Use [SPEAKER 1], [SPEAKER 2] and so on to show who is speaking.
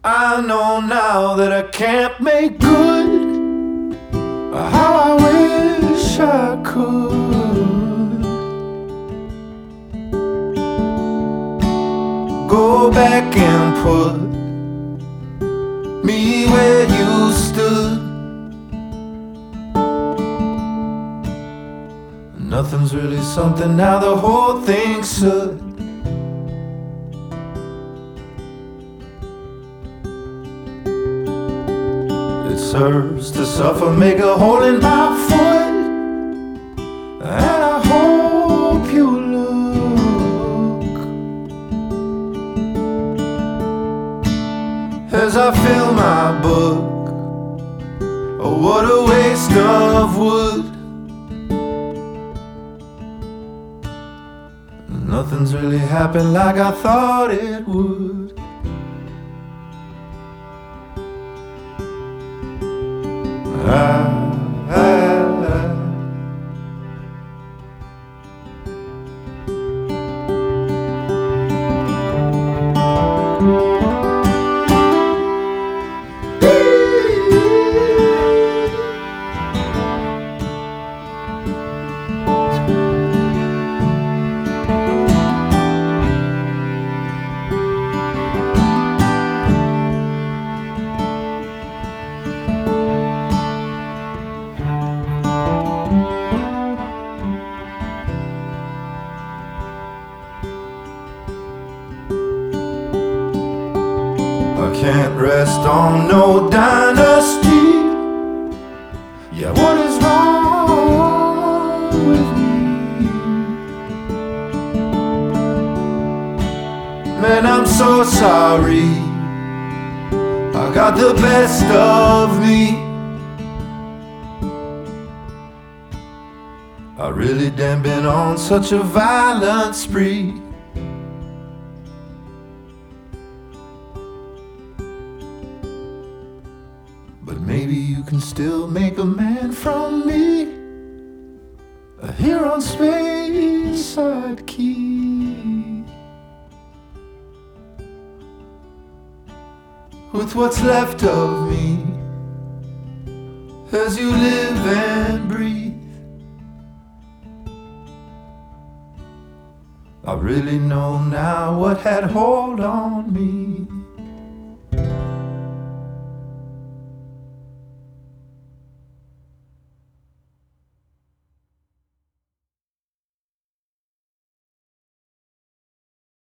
[SPEAKER 1] I know now that I can't make good how I wish I could. Go back and put me where you stood. Nothing's really something now, the whole thing should. It serves to suffer, make a hole in my foot, and I hope you look as I fill my book. Oh, what a waste of wood. Nothing's really happened like I thought it would. I can't rest on no dynasty. Yeah, what is wrong with me? Man, I'm so sorry. I got the best of me. I really damn been on such a violent spree. But maybe you can still make a man from me, here on Speyside Quay, with what's left of me, as you live and breathe. I really know now what had hold on me.